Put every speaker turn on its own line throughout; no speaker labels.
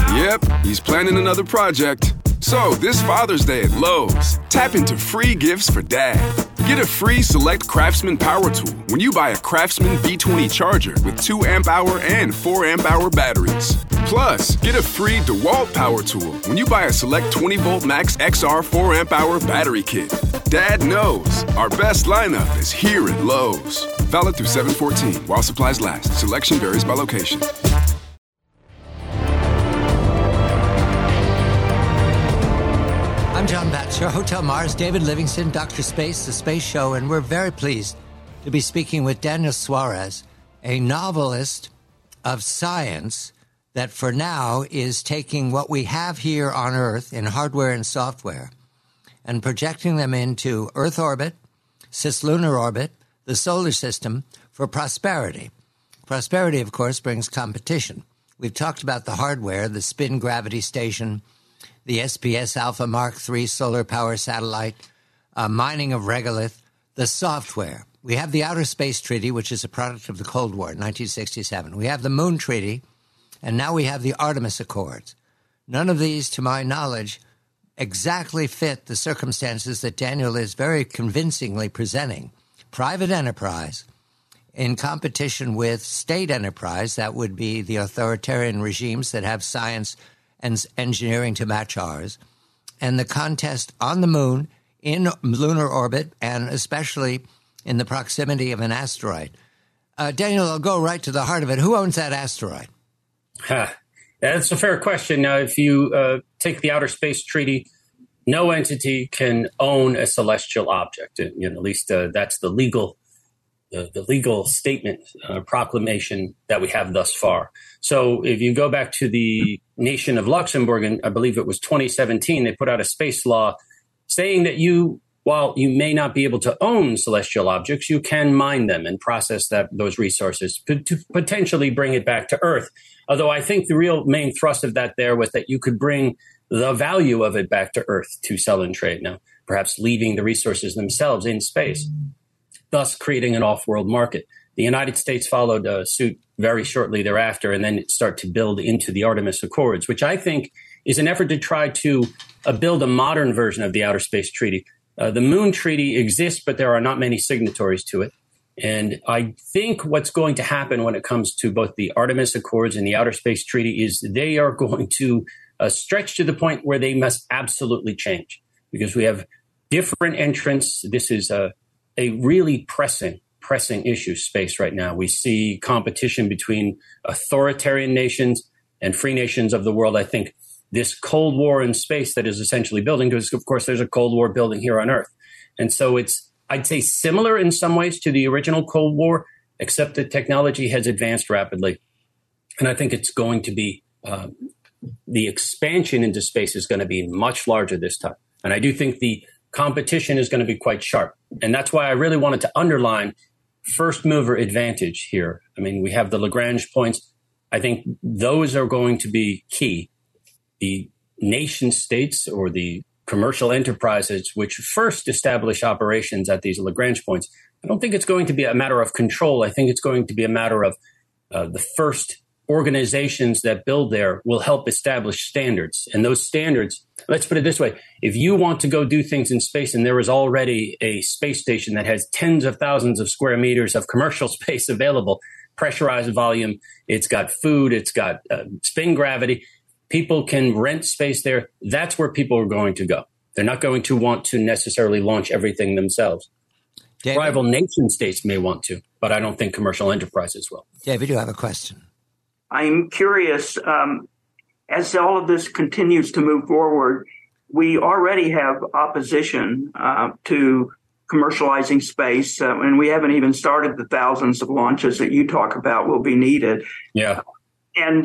Yep, he's planning another project. So, this Father's Day at Lowe's, tap into free gifts for Dad. Get a free Select Craftsman power tool when you buy a Craftsman B20 charger with 2 amp-hour and 4 amp-hour batteries. Plus, get a free DeWalt power tool when you buy a Select 20-volt Max XR 4 amp-hour battery kit. Dad knows our best lineup is here at Lowe's. Valid through 7/14 while supplies last. Selection varies by location.
I'm John Batchelor, Hotel Mars, David Livingston, Dr. Space, The Space Show, and we're very pleased to be speaking with Daniel Suarez, a novelist of science that for now is taking what we have here on Earth in hardware and software and projecting them into Earth orbit, cislunar orbit, the solar system for prosperity. Prosperity, of course, brings competition. We've talked about the hardware, the spin gravity station, the SPS Alpha Mark III solar power satellite, mining of regolith, the software. We have the Outer Space Treaty, which is a product of the Cold War, 1967. We have the Moon Treaty, and now we have the Artemis Accords. None of these, to my knowledge, exactly fit the circumstances that Daniel is very convincingly presenting. Private enterprise in competition with state enterprise, that would be the authoritarian regimes that have science and engineering to match ours, and the contest on the moon, in lunar orbit, and especially in the proximity of an asteroid. Daniel, I'll go right to the heart of it. Who owns that asteroid?
That's a fair question. Now, if you take the Outer Space Treaty, no entity can own a celestial object. At least that's the legal statement, proclamation that we have thus far. So if you go back to the nation of Luxembourg, and I believe it was 2017, they put out a space law saying that while you may not be able to own celestial objects, you can mine them and process those resources to potentially bring it back to Earth. Although I think the real main thrust of that there was that you could bring the value of it back to Earth to sell and trade. Now, perhaps leaving the resources themselves in space, thus creating an off-world market. The United States followed suit very shortly thereafter, and then it started to build into the Artemis Accords, which I think is an effort to try to build a modern version of the Outer Space Treaty. The Moon Treaty exists, but there are not many signatories to it. And I think what's going to happen when it comes to both the Artemis Accords and the Outer Space Treaty is they are going to stretch to the point where they must absolutely change, because we have different entrants. This is a really pressing issue, space right now. We see competition between authoritarian nations and free nations of the world. I think this Cold War in space that is essentially building, because of course there's a Cold War building here on Earth. And so it's, I'd say, similar in some ways to the original Cold War, except that technology has advanced rapidly. And I think it's going to be, the expansion into space is going to be much larger this time. And I do think the competition is going to be quite sharp. And that's why I really wanted to underline first mover advantage here. I mean, we have the Lagrange points. I think those are going to be key. The nation states or the commercial enterprises which first establish operations at these Lagrange points, I don't think it's going to be a matter of control. I think it's going to be a matter of the first organizations that build there will help establish standards. And those standards, let's put it this way, if you want to go do things in space and there is already a space station that has tens of thousands of square meters of commercial space available, pressurized volume, it's got food, it's got spin gravity, people can rent space there. That's where people are going to go. They're not going to want to necessarily launch everything themselves.
David?
Rival nation states may want to, but I don't think commercial enterprises will.
David, you have a question.
I'm curious, as all of this continues to move forward, we already have opposition to commercializing space, and we haven't even started the thousands of launches that you talk about will be needed.
Yeah.
And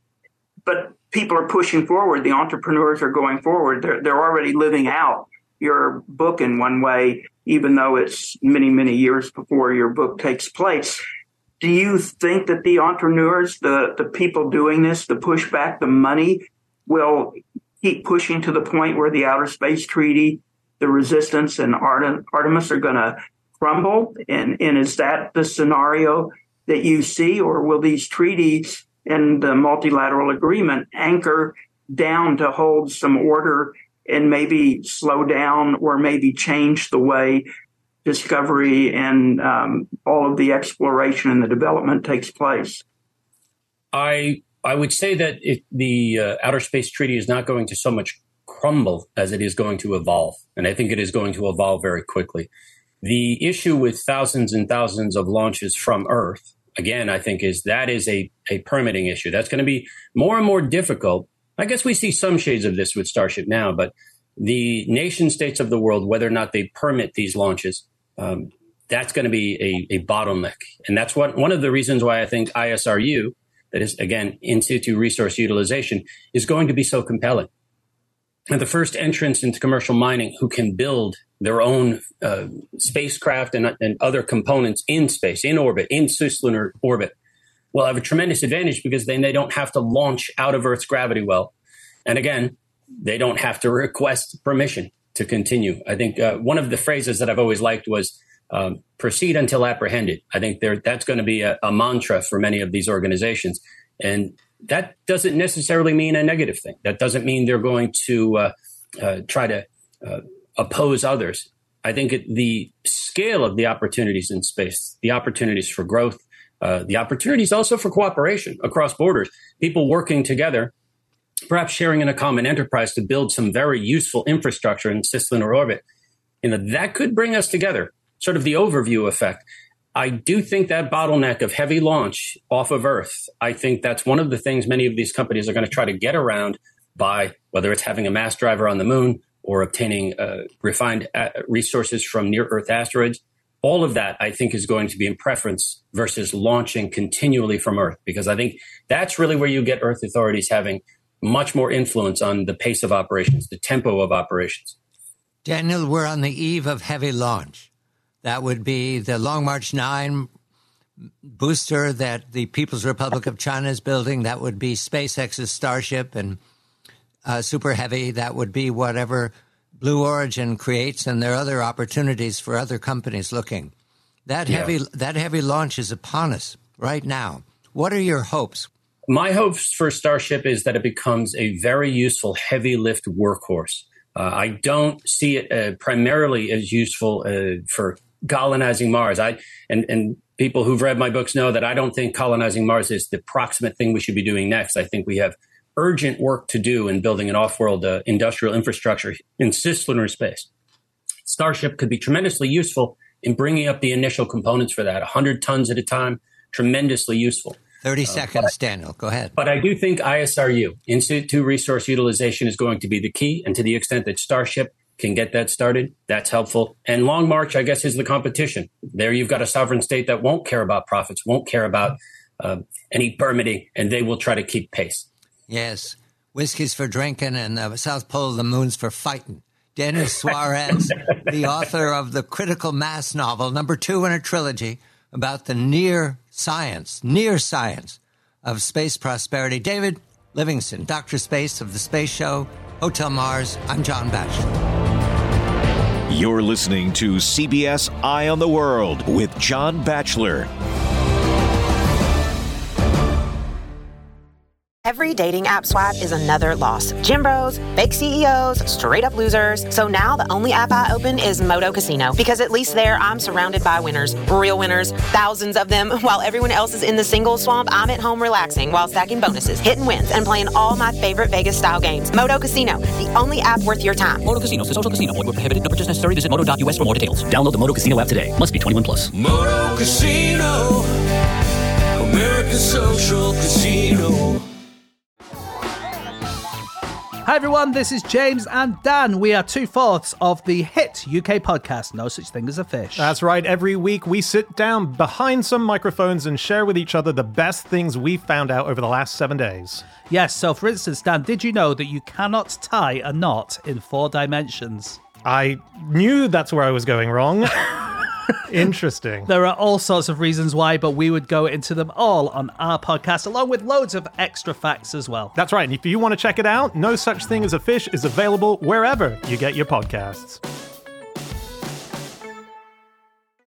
but people are pushing forward. The entrepreneurs are going forward. They're already living out your book in one way, even though it's many, many years before your book takes place. Do you think that the entrepreneurs, the people doing this, the pushback, the money, will keep pushing to the point where the Outer Space Treaty, the Resistance, and Artemis are going to crumble? And is that the scenario that you see? Or will these treaties and the multilateral agreement anchor down to hold some order and maybe slow down or maybe change the way discovery and all of the exploration and the development takes place?
I would say that the Outer Space Treaty is not going to so much crumble as it is going to evolve. And I think it is going to evolve very quickly. The issue with thousands and thousands of launches from Earth, again, I think is a permitting issue. That's going to be more and more difficult. I guess we see some shades of this with Starship now, but the nation states of the world, whether or not they permit these launches, that's going to be a bottleneck. And that's one of the reasons why I think ISRU, that is, again, in situ resource utilization, is going to be so compelling. And the first entrants into commercial mining who can build their own spacecraft and other components in space, in orbit, in cislunar orbit, will have a tremendous advantage because then they don't have to launch out of Earth's gravity well. And again, they don't have to request permission to continue. I think one of the phrases that I've always liked was proceed until apprehended. I think that's going to be a mantra for many of these organizations. And that doesn't necessarily mean a negative thing. That doesn't mean they're going to try to oppose others. I think the scale of the opportunities in space, the opportunities for growth, the opportunities also for cooperation across borders, people working together, perhaps sharing in a common enterprise to build some very useful infrastructure in cislunar orbit, that could bring us together, sort of the overview effect. I do think that bottleneck of heavy launch off of Earth, I think that's one of the things many of these companies are going to try to get around by, whether it's having a mass driver on the moon or obtaining refined resources from near-Earth asteroids. All of that, I think, is going to be in preference versus launching continually from Earth, because I think that's really where you get Earth authorities having much more influence on the pace of operations, the tempo of operations.
Daniel, we're on the eve of heavy launch. That would be the Long March 9 booster that the People's Republic of China is building. That would be SpaceX's Starship and Super Heavy. That would be whatever Blue Origin creates, and there are other opportunities for other companies looking. That heavy launch is upon us right now. What are your hopes?
My hopes for Starship is that it becomes a very useful heavy lift workhorse. I don't see it primarily as useful for colonizing Mars. And people who've read my books know that I don't think colonizing Mars is the proximate thing we should be doing next. I think we have urgent work to do in building an off-world industrial infrastructure in cislunar space. Starship could be tremendously useful in bringing up the initial components for that, 100 tons at a time, tremendously useful.
30 seconds, Daniel. Go ahead.
But I do think ISRU, in situ resource utilization, is going to be the key. And to the extent that Starship can get that started, that's helpful. And Long March, I guess, is the competition. There you've got a sovereign state that won't care about profits, won't care about any permitting, and they will try to keep pace.
Yes. Whiskey's for drinking and the South Pole of the Moon's for fighting. Daniel Suarez, the author of the Critical Mass novel, #2 in a trilogy, about the near science of space prosperity. David Livingston, Dr. Space of The Space Show, Hotel Mars. I'm John Batchelor.
You're listening to CBS Eye on the World with John Batchelor.
Every dating app swipe is another loss. Gym bros, fake CEOs, straight up losers. So now the only app I open is Moto Casino, because at least there I'm surrounded by winners, real winners, thousands of them. While everyone else is in the single swamp, I'm at home relaxing while stacking bonuses, hitting wins, and playing all my favorite Vegas style games. Moto Casino, the only app worth your time.
Moto Casino, the social casino. Void where prohibited. No purchase necessary. Visit moto.us for more details. Download the Moto Casino app today. Must be 21 plus.
Moto Casino, American Social Casino.
Hi everyone, this is James and Dan. We are 2/4 of the hit UK podcast, No Such Thing as a Fish.
That's right. Every week we sit down behind some microphones and share with each other the best things we found out over the last 7 days.
Yes, so for instance, Dan, did you know that you cannot tie a knot in 4 dimensions?
I knew that's where I was going wrong. Interesting.
There are all sorts of reasons why, but we would go into them all on our podcast, along with loads of extra facts as well.
That's right. And if you want to check it out, No Such Thing as a Fish is available wherever you get your podcasts.